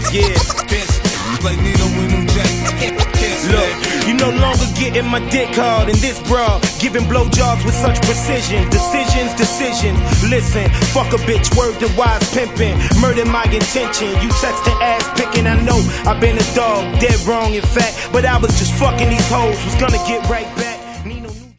Yeah. Like Nino with New Jack. Look, you no longer getting my dick hard in this bra, giving blowjobs with such precision. Decisions. Listen, fuck a bitch, word to wise pimping. Murder my intention. You texting ass picking. I know I've been a dog, dead wrong in fact, but I was just fucking these hoes. Was gonna get right back.